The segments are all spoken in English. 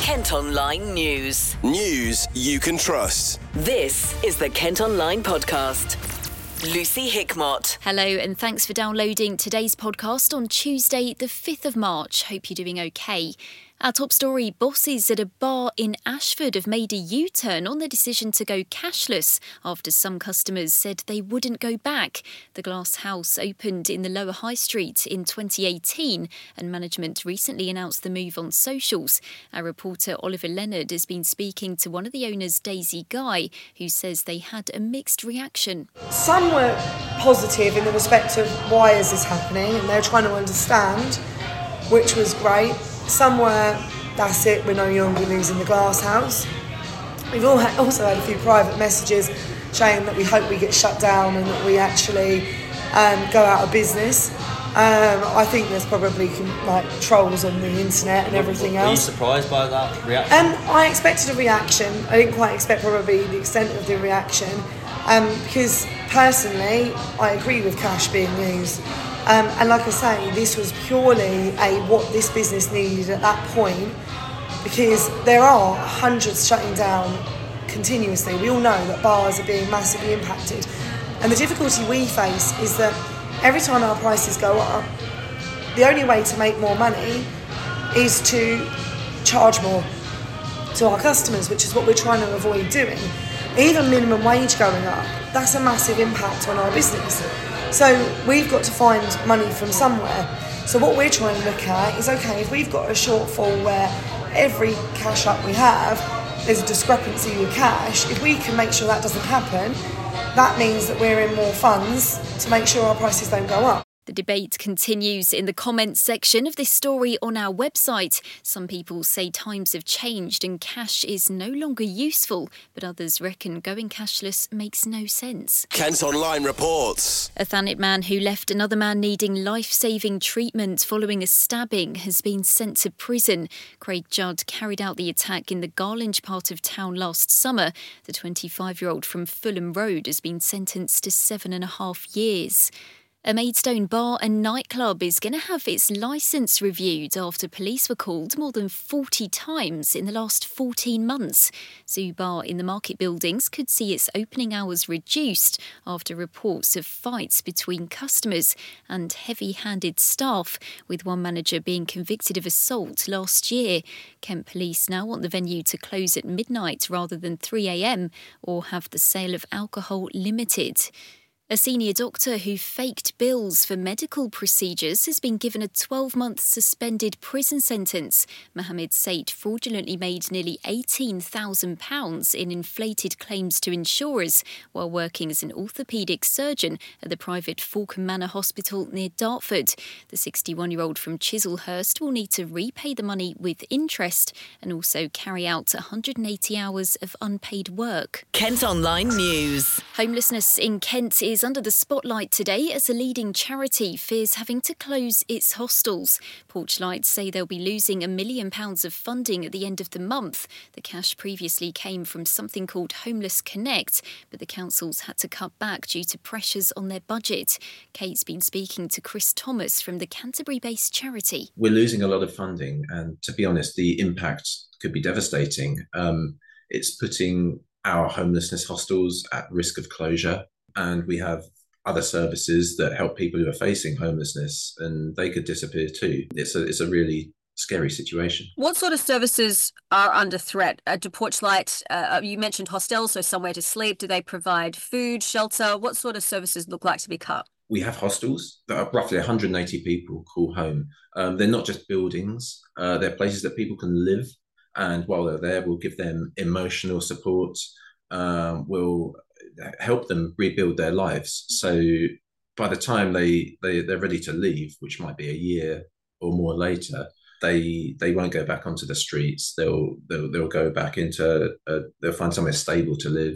Kent Online News. News you can trust. This is the Kent Online Podcast. Lucy Hickmott. Hello and thanks for downloading today's podcast on Tuesday the 5th of March. Hope you're doing okay. Our top story, bosses at a bar in Ashford have made a U-turn on their decision to go cashless after some customers said they wouldn't go back. The Glass House opened in the Lower High Street in 2018 and management recently announced the move on socials. Our reporter Oliver Leonard has been speaking to one of the owners, Daisy Guy, who says they had a mixed reaction. Some were positive in the respect of why is this happening and they're trying to understand, which was great. Some were, that's it, we're no longer losing the Glass House. We've also had a few private messages saying that we hope we get shut down and that we actually go out of business. I think there's probably trolls on the internet and everything else. Were you surprised by that reaction? I expected a reaction. I didn't quite expect probably the extent of the reaction because personally I agree with cash being used. And like I say, this was purely what this business needed at that point, because there are hundreds shutting down continuously. We all know that bars are being massively impacted. And the difficulty we face is that every time our prices go up, the only way to make more money is to charge more to our customers, which is what we're trying to avoid doing. Even minimum wage going up, that's a massive impact on our business. So we've got to find money from somewhere. So what we're trying to look at is, okay, if we've got a shortfall where every cash up we have, there's a discrepancy with cash, if we can make sure that doesn't happen, that means that we're in more funds to make sure our prices don't go up. The debate continues in the comments section of this story on our website. Some people say times have changed and cash is no longer useful, but others reckon going cashless makes no sense. Kent Online reports. A Thanet man who left another man needing life-saving treatment following a stabbing has been sent to prison. Craig Judd carried out the attack in the Garlinge part of town last summer. The 25-year-old from Fulham Road has been sentenced to 7.5 years. A Maidstone bar and nightclub is going to have its licence reviewed after police were called more than 40 times in the last 14 months. Zoo Bar in the Market Buildings could see its opening hours reduced after reports of fights between customers and heavy-handed staff, with one manager being convicted of assault last year. Kent Police now want the venue to close at midnight rather than 3 a.m. or have the sale of alcohol limited. A senior doctor who faked bills for medical procedures has been given a 12-month suspended prison sentence. Mohammed Said fraudulently made nearly £18,000 in inflated claims to insurers while working as an orthopaedic surgeon at the private Falcon Manor Hospital near Dartford. The 61-year-old from Chislehurst will need to repay the money with interest and also carry out 180 hours of unpaid work. Kent Online News. Homelessness in Kent is under the spotlight today as a leading charity fears having to close its hostels. Porchlight say they'll be losing £1 million of funding at the end of the month. The cash previously came from something called Homeless Connect, but the councils had to cut back due to pressures on their budget. Kate's been speaking to Chris Thomas from the Canterbury-based charity. We're losing a lot of funding, and to be honest, the impact could be devastating. It's putting our homelessness hostels at risk of closure. And we have other services that help people who are facing homelessness, and they could disappear too. It's a really scary situation. What sort of services are under threat? Do Porchlight, you mentioned hostels, so somewhere to sleep. Do they provide food, shelter? What sort of services look like to be cut? We have hostels that are roughly 180 people call home. They're not just buildings. They're places that people can live. And while they're there, we'll give them emotional support. We'll help them rebuild their lives. So by the time they're ready to leave, which might be a year or more later, they won't go back onto the streets. They'll go back into they'll find somewhere stable to live,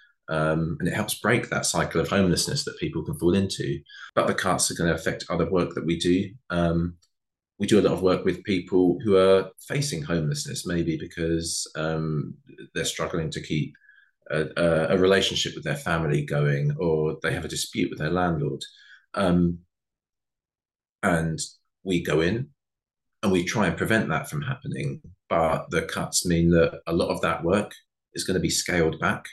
and it helps break that cycle of homelessness that people can fall into. But the cuts are going to affect other work that we do. We do a lot of work with people who are facing homelessness, maybe because they're struggling to keep a relationship with their family going, or they have a dispute with their landlord. And we go in, and we try and prevent that from happening. But the cuts mean that a lot of that work is going to be scaled back.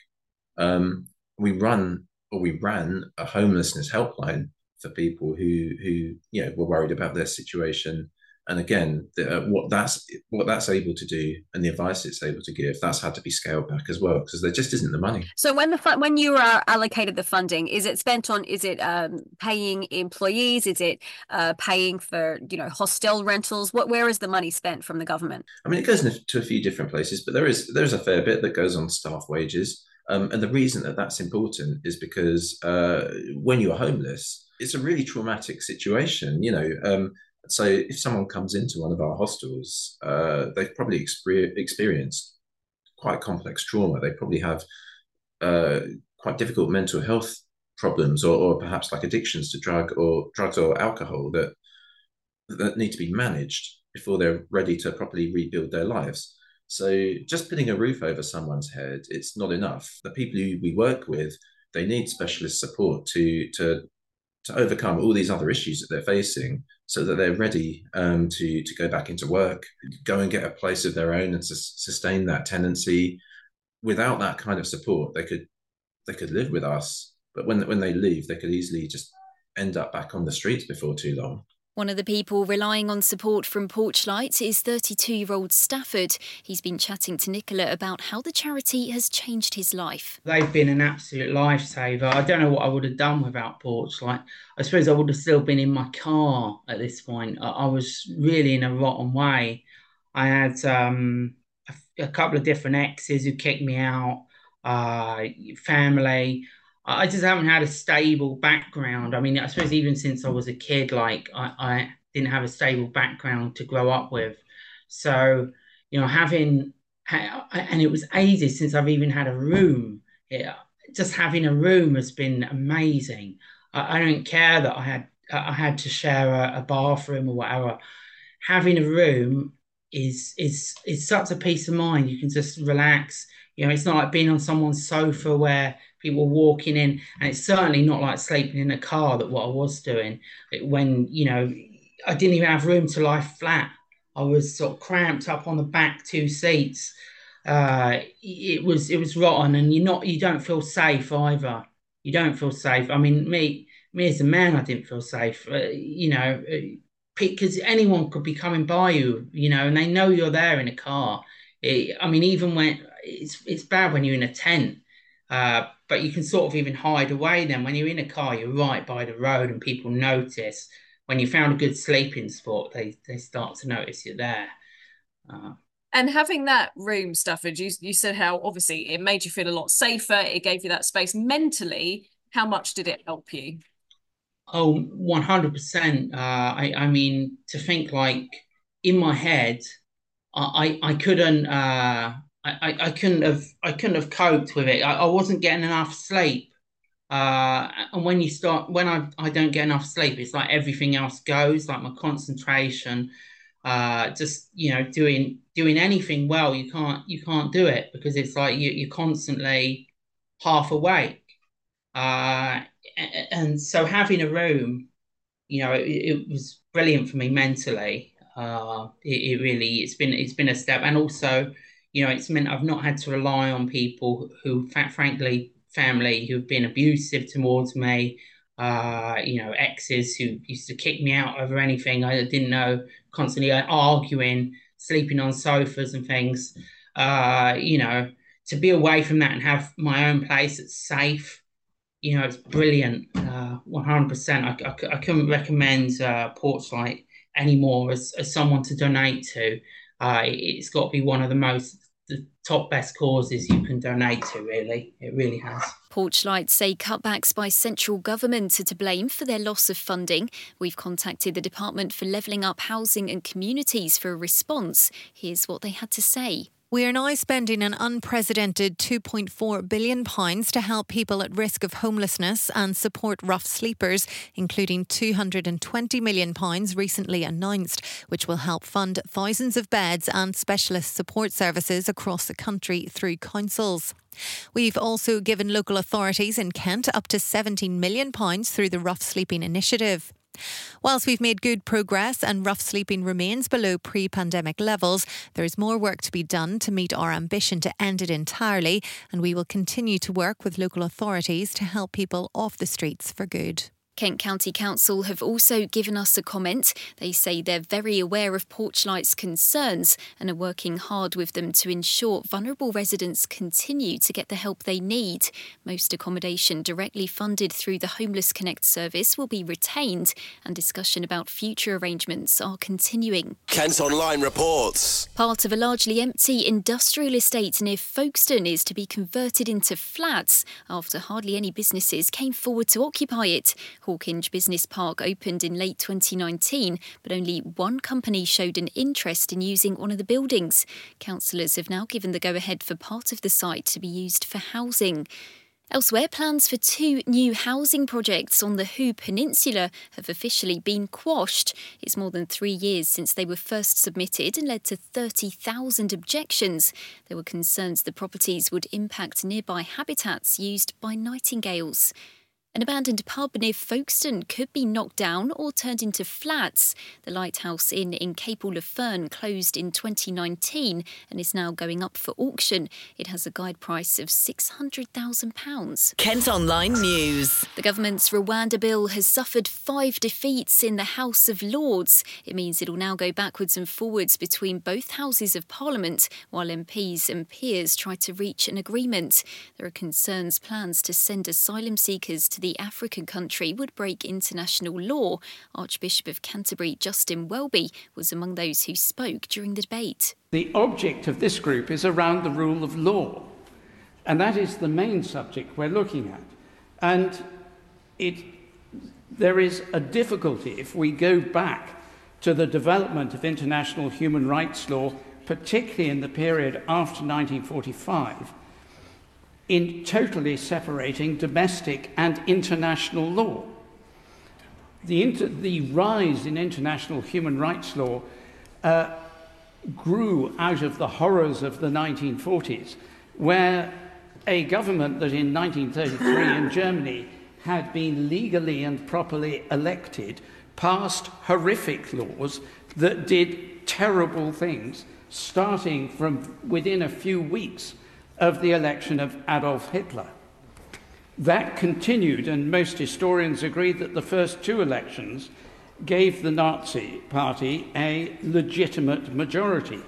We ran a homelessness helpline for people who were worried about their situation. And again, what that's able to do and the advice it's able to give, that's had to be scaled back as well, because there just isn't the money. So when you are allocated the funding, is it spent on, paying employees? Is it paying for, hostel rentals? Where is the money spent from the government? I mean, it goes to a few different places, but there's a fair bit that goes on staff wages. And the reason that that's important is because when you're homeless, it's a really traumatic situation, So if someone comes into one of our hostels, they've probably experienced quite complex trauma. They probably have quite difficult mental health problems, or perhaps like addictions to drugs or alcohol that need to be managed before they're ready to properly rebuild their lives. So just putting a roof over someone's head, it's not enough. The people who we work with, they need specialist support to overcome all these other issues that they're facing, so that they're ready to go back into work, go and get a place of their own and sustain that tenancy. Without that kind of support, they could live with us, but when they leave, they could easily just end up back on the streets before too long. One of the people relying on support from Porchlight is 32-year-old Stafford. He's been chatting to Nicola about how the charity has changed his life. They've been an absolute lifesaver. I don't know what I would have done without Porchlight. I suppose I would have still been in my car at this point. I was really in a rotten way. I had a couple of different exes who kicked me out, family. I just haven't had a stable background. I mean, I suppose even since I was a kid, I didn't have a stable background to grow up with. So, and it was ages since I've even had a room. Just having a room has been amazing. I don't care that I had to share a bathroom or whatever. Having a room is such a peace of mind. You can just relax. It's not like being on someone's sofa where people walking in, and it's certainly not like sleeping in a car, that what I was doing when, I didn't even have room to lie flat. I was sort of cramped up on the back two seats. It was rotten, and you don't feel safe either. You don't feel safe. I mean, me as a man, I didn't feel safe, because anyone could be coming by you, and they know you're there in a car. Even when it's bad when you're in a tent, but you can sort of even hide away then. When you're in a car, you're right by the road and people notice. When you found a good sleeping spot, they start to notice you're there. And having that room, Stafford, you said how obviously it made you feel a lot safer. It gave you that space mentally. How much did it help you? Oh, 100%. I mean, to think like in my head, I couldn't have coped with it. I wasn't getting enough sleep. And when I don't get enough sleep, it's like everything else goes, like my concentration, doing anything well, you can't do it, because it's like you're constantly half awake. And so having a room, it was brilliant for me mentally. It's been a step, and also, it's meant I've not had to rely on people who, frankly, family who've been abusive towards me. Exes who used to kick me out over anything I didn't know, constantly arguing, sleeping on sofas and things. To be away from that and have my own place that's safe, it's brilliant. 100%. I couldn't recommend Porchlight anymore as someone to donate to. It's got to be one of the top best causes you can donate to, really. It really has. Porchlight say cutbacks by central government are to blame for their loss of funding. We've contacted the Department for Levelling Up Housing and Communities for a response. Here's what they had to say. We are now spending an unprecedented £2.4 billion to help people at risk of homelessness and support rough sleepers, including £220 million recently announced, which will help fund thousands of beds and specialist support services across the country through councils. We've also given local authorities in Kent up to £17 million through the Rough Sleeping Initiative. Whilst we've made good progress and rough sleeping remains below pre-pandemic levels, there is more work to be done to meet our ambition to end it entirely, and we will continue to work with local authorities to help people off the streets for good. Kent County Council have also given us a comment. They say they're very aware of Porchlight's concerns and are working hard with them to ensure vulnerable residents continue to get the help they need. Most accommodation directly funded through the Homeless Connect service will be retained, and discussion about future arrangements are continuing. Kent Online reports. Part of a largely empty industrial estate near Folkestone is to be converted into flats after hardly any businesses came forward to occupy it. Hawkinge Business Park opened in late 2019, but only one company showed an interest in using one of the buildings. Councillors have now given the go-ahead for part of the site to be used for housing. Elsewhere, plans for 2 new housing projects on the Hoo Peninsula have officially been quashed. It's more than 3 years since they were first submitted and led to 30,000 objections. There were concerns the properties would impact nearby habitats used by nightingales. An abandoned pub near Folkestone could be knocked down or turned into flats. The Lighthouse Inn in Capel-le-Fern closed in 2019 and is now going up for auction. It has a guide price of £600,000. Kent Online News. The government's Rwanda bill has suffered 5 defeats in the House of Lords. It means it will now go backwards and forwards between both houses of Parliament, while MPs and peers try to reach an agreement. There are concerns plans to send asylum seekers to the African country would break international law. Archbishop of Canterbury, Justin Welby, was among those who spoke during the debate. The object of this group is around the rule of law, and that is the main subject we're looking at. And there is a difficulty if we go back to the development of international human rights law, particularly in the period after 1945, in totally separating domestic and international law. The rise in international human rights law grew out of the horrors of the 1940s, where a government that in 1933 in Germany had been legally and properly elected passed horrific laws that did terrible things, starting from within a few weeks of the election of Adolf Hitler. That continued, and most historians agree that the first 2 elections gave the Nazi Party a legitimate majority.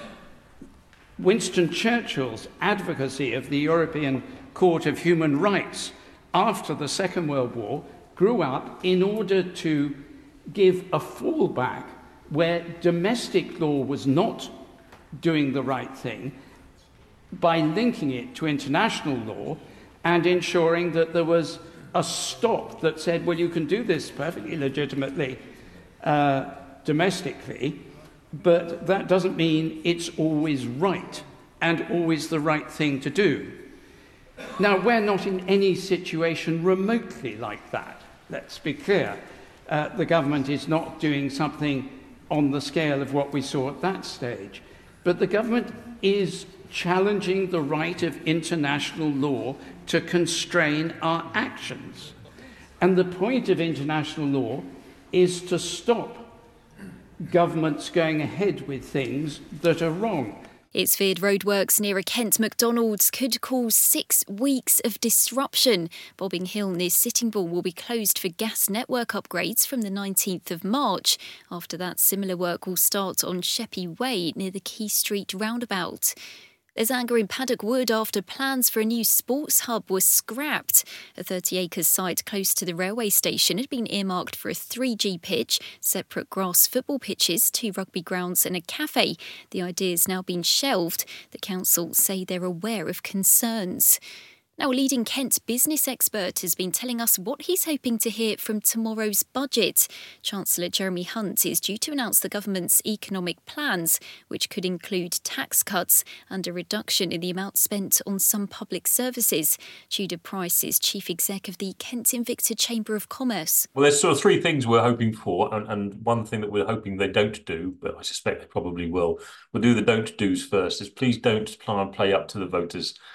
Winston Churchill's advocacy of the European Court of Human Rights after the Second World War grew up in order to give a fallback where domestic law was not doing the right thing, by linking it to international law and ensuring that there was a stop that said, well, you can do this perfectly legitimately domestically, but that doesn't mean it's always right and always the right thing to do. Now, we're not in any situation remotely like that. Let's be clear. The government is not doing something on the scale of what we saw at that stage. But the government is challenging the right of international law to constrain our actions. And the point of international law is to stop governments going ahead with things that are wrong. It's feared roadworks near a Kent McDonald's could cause 6 weeks of disruption. Bobbing Hill near Sittingbourne will be closed for gas network upgrades from the 19th of March. After that, similar work will start on Sheppey Way near the Key Street roundabout. There's anger in Paddock Wood after plans for a new sports hub were scrapped. A 30-acre site close to the railway station had been earmarked for a 3G pitch, separate grass football pitches, 2 rugby grounds and a cafe. The idea's now been shelved. The council say they're aware of concerns. Now, a leading Kent business expert has been telling us what he's hoping to hear from tomorrow's budget. Chancellor Jeremy Hunt is due to announce the government's economic plans, which could include tax cuts and a reduction in the amount spent on some public services. Tudor Price is Chief Exec of the Kent Invicta Chamber of Commerce. Well, there's sort of 3 things we're hoping for, and one thing that we're hoping they don't do, but I suspect they probably will. We'll do the don't do's first, is please don't try and play up to the voters.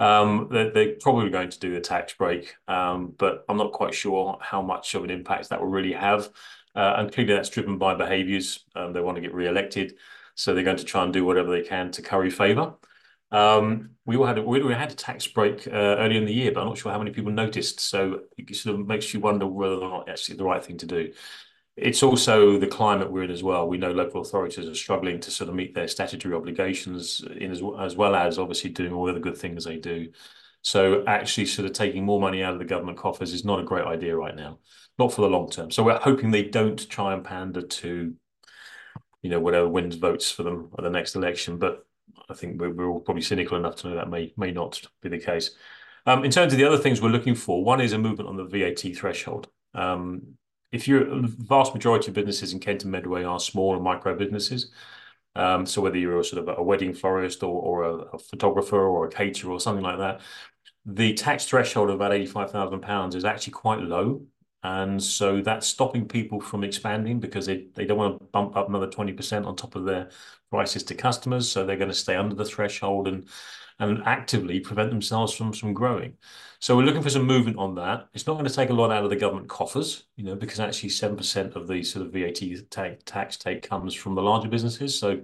They're probably going to do a tax break, but I'm not quite sure how much of an impact that will really have. And clearly that's driven by behaviours. They want to get re-elected, so they're going to try and do whatever they can to curry favour. We had a tax break earlier in the year, but I'm not sure how many people noticed. So it sort of makes you wonder whether or not actually the right thing to do. It's also the climate we're in as well. We know local authorities are struggling to sort of meet their statutory obligations as well as obviously doing all the good things they do. So actually sort of taking more money out of the government coffers is not a great idea right now, not for the long term. So we're hoping they don't try and pander to, whatever wins votes for them at the next election. But I think we're all probably cynical enough to know that may not be the case. In terms of the other things we're looking for, one is a movement on the VAT threshold. If the vast majority of businesses in Kent and Medway are small and micro businesses, so whether you're a sort of a wedding florist or a photographer or a caterer or something like that, the tax threshold of about £85,000 is actually quite low. And so that's stopping people from expanding because they don't want to bump up another 20% on top of their prices to customers. So they're going to stay under the threshold and actively prevent themselves from growing. So we're looking for some movement on that. It's not going to take a lot out of the government coffers, because actually 7% of the sort of VAT tax take comes from the larger businesses. So,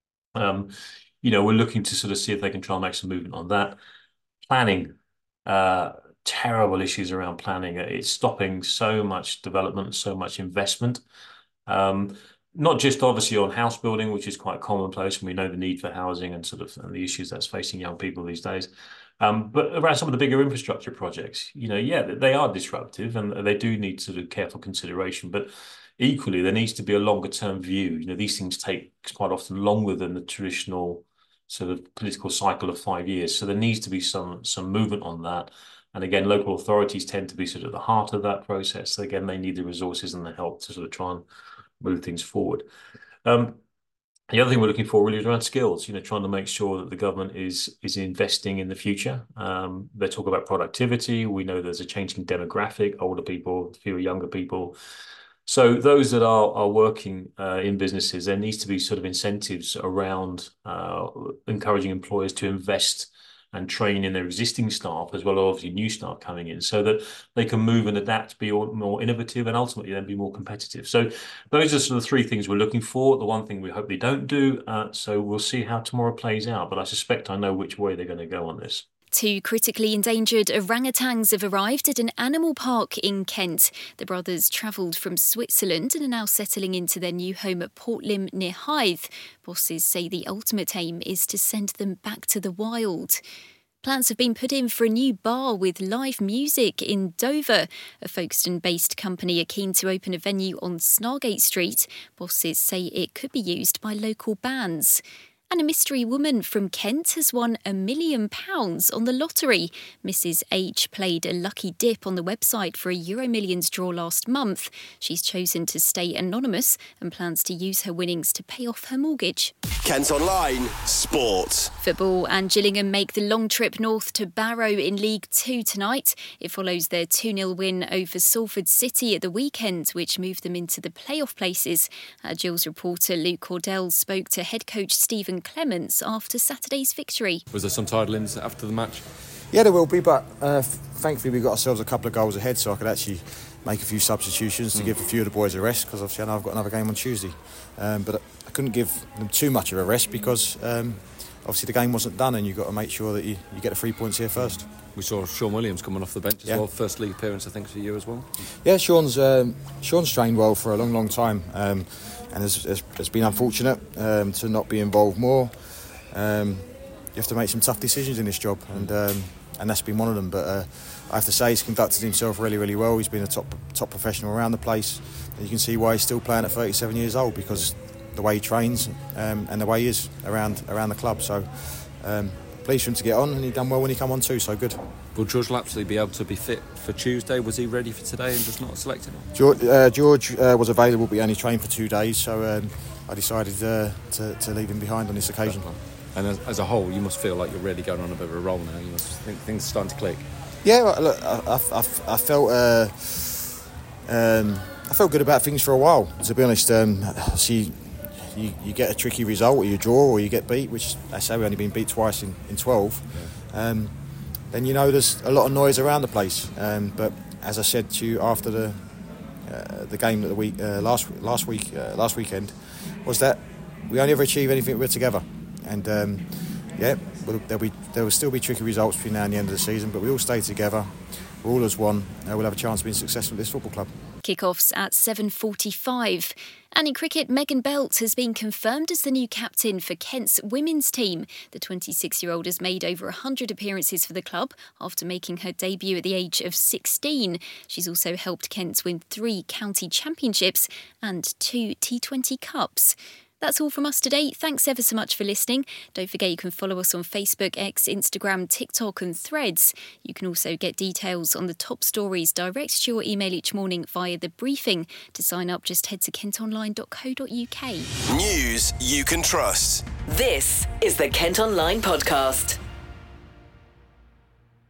we're looking to sort of see if they can try and make some movement on that. Planning, terrible issues around planning. It's stopping so much development, so much investment. Not just obviously on house building, which is quite commonplace, and we know the need for housing and and the issues that's facing young people these days. But around some of the bigger infrastructure projects, they are disruptive and they do need sort of careful consideration. But equally, there needs to be a longer term view. These things take quite often longer than the traditional sort of political cycle of 5 years. So there needs to be some movement on that. And again, local authorities tend to be sort of the heart of that process. So again, they need the resources and the help to sort of try and move things forward. The other thing we're looking for really is around skills, trying to make sure that the government is investing in the future. They talk about productivity. We know there's a changing demographic, older people, fewer younger people. So those that are working in businesses, there needs to be sort of incentives around encouraging employers to invest and train in their existing staff as well as obviously new staff coming in so that they can move and adapt, be more innovative and ultimately then be more competitive. So those are sort of three things we're looking for. The one thing we hope they don't do. So we'll see how tomorrow plays out, but I suspect I know which way they're going to go on this. 2 critically endangered orangutans have arrived at an animal park in Kent. The brothers travelled from Switzerland and are now settling into their new home at Portlim near Hythe. Bosses say the ultimate aim is to send them back to the wild. Plans have been put in for a new bar with live music in Dover. A Folkestone-based company are keen to open a venue on Snargate Street. Bosses say it could be used by local bands. And a mystery woman from Kent has won £1 million on the lottery. Mrs H played a lucky dip on the website for a Euro Millions draw last month. She's chosen to stay anonymous and plans to use her winnings to pay off her mortgage. Kent Online Sport. Football, and Gillingham make the long trip north to Barrow in League 2 tonight. It follows their 2-0 win over Salford City at the weekend, which moved them into the playoff places. Gills reporter Luke Cordell spoke to head coach Stephen Clements after Saturday's victory. Was there some tidings after the match? Yeah, there will be, but thankfully we got ourselves a couple of goals ahead, so I could actually make a few substitutions to give a few of the boys a rest, because obviously I know I've got another game on Tuesday. But I couldn't give them too much of a rest because obviously the game wasn't done and you've got to make sure that you get the 3 points here first. We saw Sean Williams coming off the bench as well, first league appearance I think for you as well. Yeah, Sean's trained well for a long time and has been unfortunate to not be involved more. You have to make some tough decisions in this job and that's been one of them, but I have to say he's conducted himself really well. He's been a top professional around the place, and you can see why he's still playing at 37 years old, because the way he trains and the way he is around the club. So pleased for him to get on, and he done well when he come on too, so good. Will George Lapsley be able to be fit for Tuesday? Was he ready for today and just not selected? George was available, but he only trained for 2 days, so I decided to leave him behind on this occasion. And as a whole, you must feel like you're really going on a bit of a roll now. You must think things are starting to click. Yeah, look, I felt good about things for a while, to be honest. See, you get a tricky result, or you draw, or you get beat, which I say we've only been beat twice in 12. then you know there's a lot of noise around the place. But as I said to you after the game of the week last weekend, was that we only ever achieve anything if we're together. And there will still be tricky results between now and the end of the season, but we all stay together. We're all as one. We'll have a chance of being successful at this football club. Kick-offs at 7:45. And in cricket, Megan Belt has been confirmed as the new captain for Kent's women's team. The 26-year-old has made over 100 appearances for the club after making her debut at the age of 16. She's also helped Kent win 3 county championships and 2 T20 Cups. That's all from us today. Thanks ever so much for listening. Don't forget you can follow us on Facebook, X, Instagram, TikTok and Threads. You can also get details on the top stories direct to your email each morning via The Briefing. To sign up, just head to kentonline.co.uk. News you can trust. This is the Kent Online Podcast.